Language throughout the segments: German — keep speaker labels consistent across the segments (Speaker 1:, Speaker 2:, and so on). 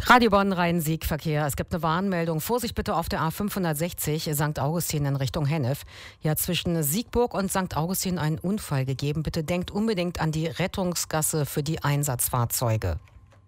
Speaker 1: Radio Bonn Rhein-Sieg-Verkehr. Es gibt eine Warnmeldung. Vorsicht bitte auf der A560 St. Augustin in Richtung Hennef. Ja, zwischen Siegburg und St. Augustin einen Unfall gegeben. Bitte denkt unbedingt an die Rettungsgasse für die Einsatzfahrzeuge.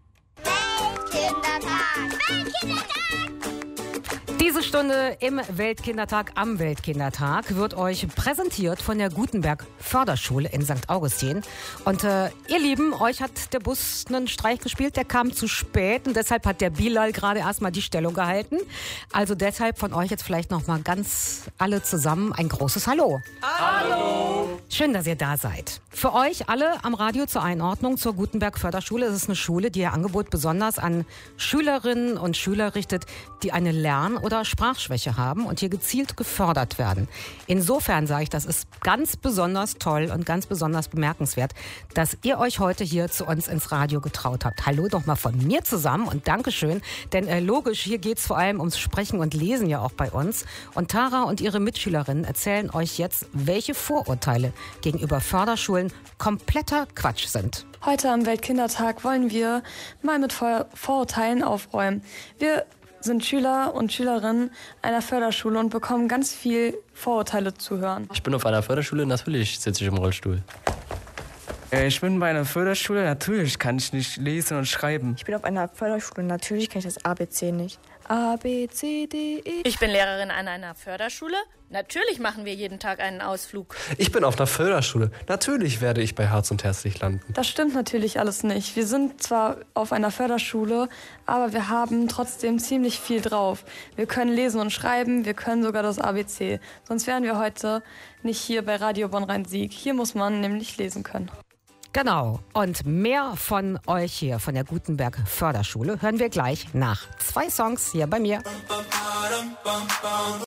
Speaker 2: Weltkindertag! Weltkindertag!
Speaker 1: Diese Stunde im Weltkindertag am Weltkindertag wird euch präsentiert von der Gutenberg Förderschule in St. Augustin. Und ihr Lieben, euch hat der Bus einen Streich gespielt, der kam zu spät und deshalb hat der Bilal gerade erstmal die Stellung gehalten. Also deshalb von euch jetzt vielleicht nochmal ganz alle zusammen ein großes Hallo.
Speaker 3: Hallo!
Speaker 1: Schön, dass ihr da seid. Für euch alle am Radio zur Einordnung zur Gutenberg Förderschule. Es ist eine Schule, die ihr Angebot besonders an Schülerinnen und Schüler richtet, die eine Lern- oder Sprachschwäche haben und hier gezielt gefördert werden. Insofern sage ich, das ist ganz besonders toll und ganz besonders bemerkenswert, dass ihr euch heute hier zu uns ins Radio getraut habt. Hallo doch mal von mir zusammen und Dankeschön, denn logisch, hier geht es vor allem ums Sprechen und Lesen ja auch bei uns. Und Tara und ihre Mitschülerinnen erzählen euch jetzt, welche Vorurteile gegenüber Förderschulen kompletter Quatsch sind.
Speaker 4: Heute am Weltkindertag wollen wir mal mit Vorurteilen aufräumen. Wir sind Schüler und Schülerinnen einer Förderschule und bekommen ganz viel Vorurteile zu hören.
Speaker 3: Ich bin auf einer Förderschule, natürlich sitze ich im Rollstuhl.
Speaker 5: Ich bin bei einer Förderschule, natürlich kann ich nicht lesen und schreiben.
Speaker 6: Ich bin auf einer Förderschule, natürlich kann ich das ABC nicht. A, B, C, D, E.
Speaker 7: Ich bin Lehrerin an einer Förderschule. Natürlich machen wir jeden Tag einen Ausflug.
Speaker 8: Ich bin auf einer Förderschule. Natürlich werde ich bei Herz und Herzlich landen.
Speaker 4: Das stimmt natürlich alles nicht. Wir sind zwar auf einer Förderschule, aber wir haben trotzdem ziemlich viel drauf. Wir können lesen und schreiben, wir können sogar das ABC. Sonst wären wir heute nicht hier bei Radio Bonn Rhein-Sieg. Hier muss man nämlich lesen können.
Speaker 1: Genau. Und mehr von euch hier, von der Gutenberg Förderschule, hören wir gleich nach 2 Songs hier bei mir.